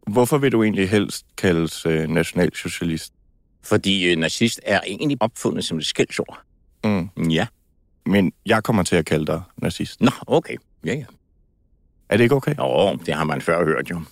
Hvorfor vil du egentlig helst kaldes nationalsocialist? Fordi nazist er egentlig opfundet som et skældsord. Ja. Men jeg kommer til at kalde dig nazist. Nå, okay. Ja. Er det ikke okay? Jo, det har man før hørt, jo.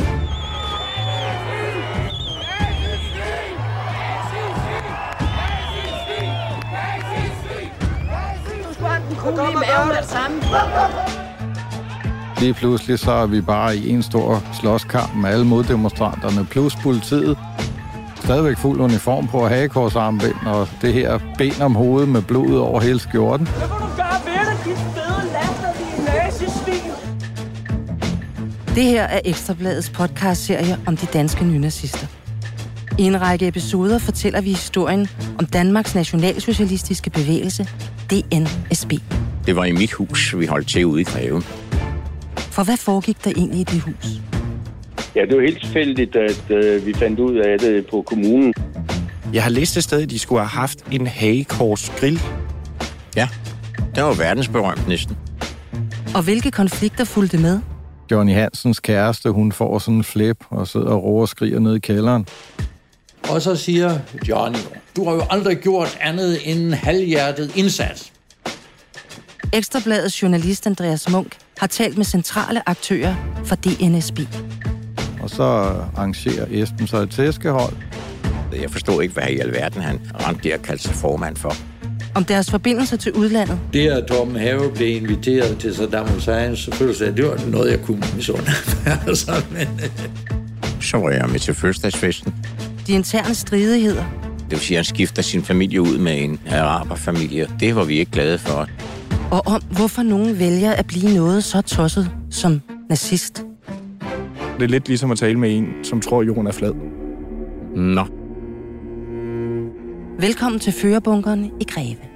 Lige pludselig så er vi bare i en stor slåskamp med alle moddemonstranterne plus politiet. Stadigvæk fuld uniform på, hagekorsarmbind og det her ben om hovedet med blod over hele skjorten. Hvad vil du gøre ved det, dit fede latterlige nazisvin? Det her er Ekstra Bladets podcastserie om de danske nynazister. I en række episoder fortæller vi historien om Danmarks nationalsocialistiske bevægelse, DNSB. Det var i mit hus, vi holdt til ude i Greve. For hvad foregik der egentlig i det hus? Ja, det var helt tilfældigt, at vi fandt ud af det på kommunen. Jeg har læst et sted, at de skulle have haft en hagekorsgrill. Ja, det var verdensberømt næsten. Og hvilke konflikter fulgte med? Johnny Hansens kæreste, hun får sådan en flip og sidder og råber og skriger ned i kælderen. Og så siger Johnny, du har jo aldrig gjort andet end en halvhjertet indsats. Ekstra Bladets journalist Andreas Munk har talt med centrale aktører for DNSB. Og så arrangerer Esben så et tæskehold. Jeg forstod ikke, hvad i alverden han rendte der og kaldte sig formand for. Om deres forbindelser til udlandet. Det, at Torben Have blev inviteret til Saddam Husseins fødselsdag, det var noget, jeg kunne misunde. Så var jeg med til fødselsdagsfesten. De interne stridigheder. Det vil sige, at han skifter sin familie ud med en araberfamilie. Det var vi ikke glade for. Og om hvorfor nogen vælger at blive noget så tosset som nazist. Det er lidt ligesom at tale med en, som tror, jorden er flad. Nå. Velkommen til Førerbunkeren i Greve.